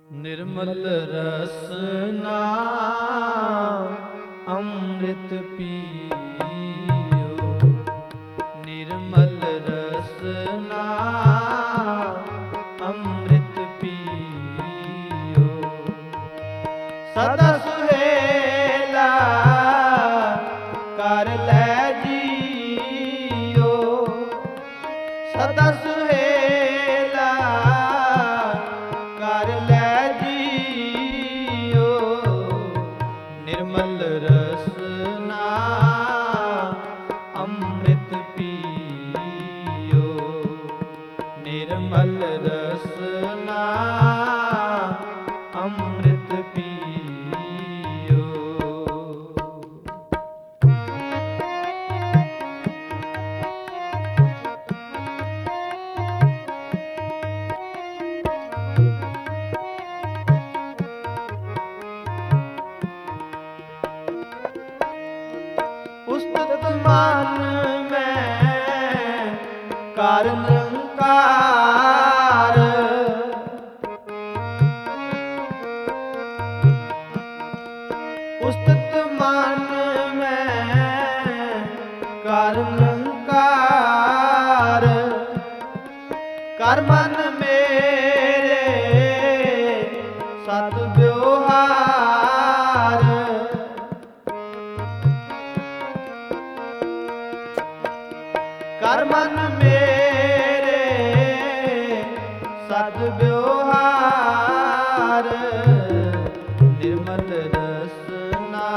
ਨਿਰਮਲ ਰਸਨਾ ਅੰਮ੍ਰਿਤ ਪੀਓ, ਨਿਰਮਲ ਰਸਨਾ ਅੰਮ੍ਰਿਤ ਪੀਓ। ਸਦਾ ਸੁਹੇਲਾ ਕਰ ਲੈ ਜੀਓ, ਸਦਾ ਸੁਹੇਲਾ ਕਰ ਲੈ ਜੀਓ। ਨਿਰਮਲ ਰਸਨਾ ਅੰਮ੍ਰਿਤ ਪੀਓ, ਨਿਰਮਲ ਰਸਨਾ ਅੰਮ੍ਰਿਤ ਪੀਓ। ਉਸਤਤ ਮਨ ਮੈਂ ਕਰ ਨਿਰੰਕਾਰ, ਉਸਤਤ ਮਨ ਮੈਂ ਕਰ ਨਿਰੰਕਾਰ। ਕਰ ਮਨ ਮੇਰੇ ਸਤ ਵਿਵਹਾਰ, ਕਰ ਮਨ ਮੇਰੇ ਸਤ ਵਿਵਹਾਰ। ਨਿਰਮਲ ਰਸਨਾ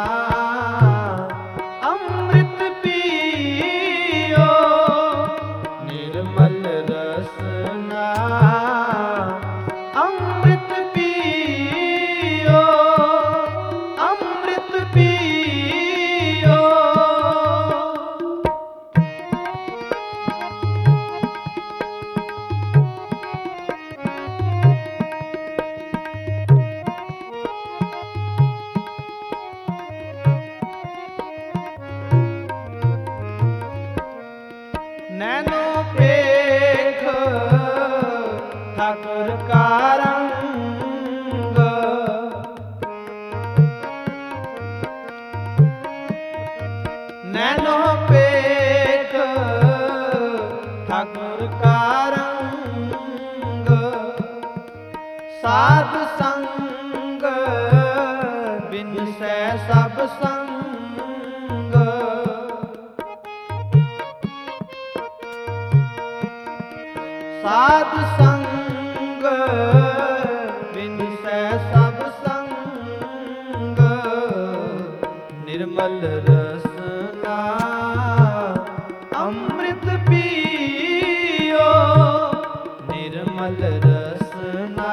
ਅੰਮ੍ਰਿਤ ਪੀਓ, ਨਿਰਮਲ ਰਸਨਾ ਅੰਮ੍ਰਿਤ ਪੀਓ, ਅੰਮ੍ਰਿਤ ਪੀਓ। ਨੈਣੋ ਪੇਖ ਠਾਕੁਰ ਕਾ ਰੰਗ, ਨੈਣੋ ਪੇਖ ਠਾਕੁਰ ਕਾ ਰੰਗ। ਸਾਧ ਸੰਗ ਬਿਨਸੈ ਸਭ ਸੰਗ, ਸਾਧ ਸੰਗ ਬਿਨਸੈ ਸਭ ਸੰਗ। ਨਿਰਮਲ ਰਸਨਾ ਅੰਮ੍ਰਿਤ ਪੀਓ, ਨਿਰਮਲ ਰਸਨਾ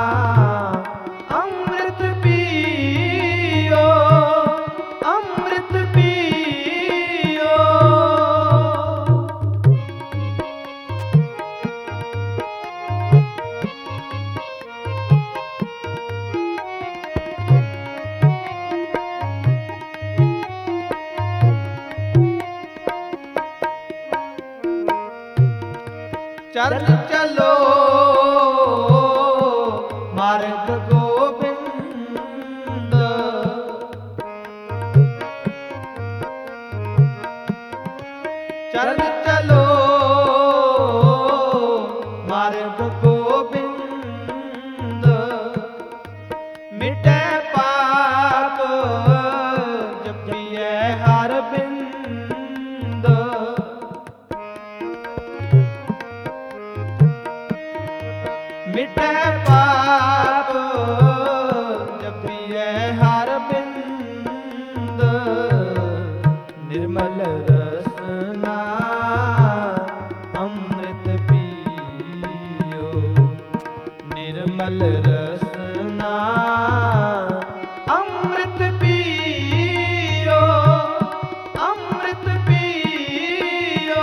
ਅੰਮ੍ਰਿਤ ਪੀਓ, ਅੰਮ੍ਰਿਤ ਪੀਓ। ਚਲ ਚਲੋ ਮਾਰਗ ਗੋਬਿੰਦ, ਚਲ ਚਲੋ ਮਾਰਗ ਗੋਬਿੰਦ। ਮਿਟੈ ਪਾਪ ਜਪੀਐ ਹਰ ਬਿੰਦ, ਮਿਟੈ ਪਾਪ ਜਪੀਐ ਹਰ ਬਿੰਦ। ਨਿਰਮਲ ਰਸਨਾ ਅੰਮ੍ਰਿਤ ਪੀਓ, ਨਿਰਮਲ ਰਸਨਾ ਅੰਮ੍ਰਿਤ ਪੀਓ, ਅੰਮ੍ਰਿਤ ਪੀਓ।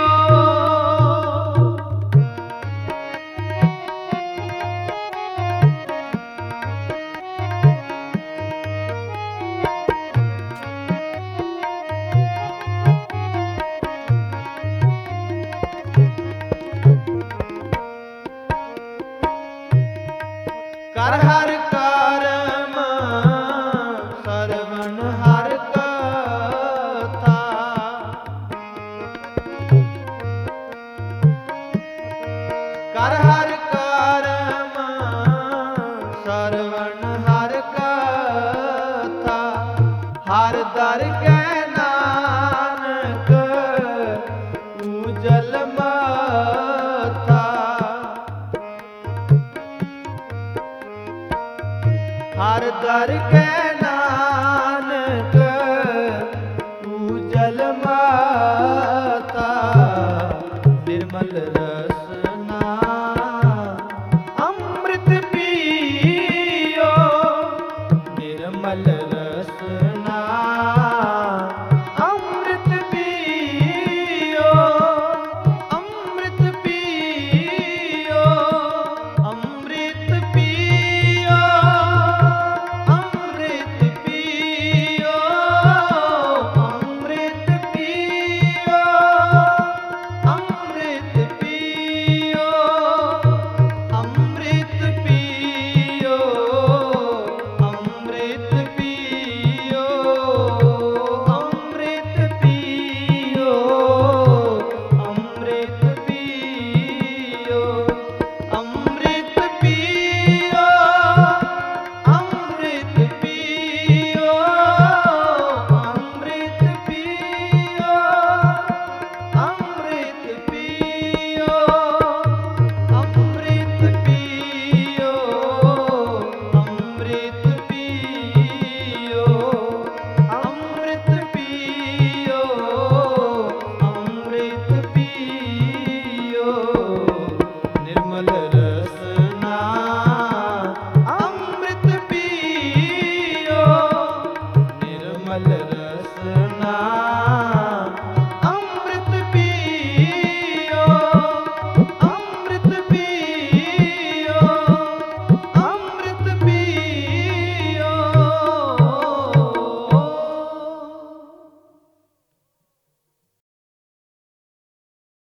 ਕਰ ਹਰ ਕਾ ਹਰ ਦਰ ਕੈ ਨਾਨਕ ਉਜਲ ਮਾਤਾ ਨਿਰਮਲ ਰਸਨਾ ਅੰਮ੍ਰਿਤ ਪੀਓ ਨਿਰਮਲ ਰਸਨਾ ਅੰਮ੍ਰਿਤ ਪੀਓ ਅੰਮ੍ਰਿਤ ਪੀਓ ਅੰਮ੍ਰਿਤ ਪੀਓ ਅੰਮ੍ਰਿਤ ਪੀਓ ਅੰਮ੍ਰਿਤ ਪੀਓ ਅੰਮ੍ਰਿਤ ਪੀਓ ਅੰਮ੍ਰਿਤ ਪੀਓ ਅੰਮ੍ਰਿਤ ਪੀਓ ਅੰਮ੍ਰਿਤ ਪੀਓ ਅੰਮ੍ਰਿਤ ਪੀਓ ਅੰਮ੍ਰਿਤ ਪੀਓ ਅੰਮ੍ਰਿਤ ਪੀਓ ਅੰਮ੍ਰਿਤ ਪੀਓ ਅੰਮ੍ਰਿਤ ਪੀਓ ਅੰਮ੍ਰਿਤ ਪੀਓ ਅੰਮ੍ਰਿਤ ਪੀਓ ਅੰਮ੍ਰਿਤ ਪੀਓ ਅੰਮ੍ਰਿਤ ਪੀਓ ਨਿਰਮਲ ਰਸਨਾ ਅੰਮ੍ਰਿਤ ਪੀਓ ਨਿਰਮਲ ਰਸਨਾ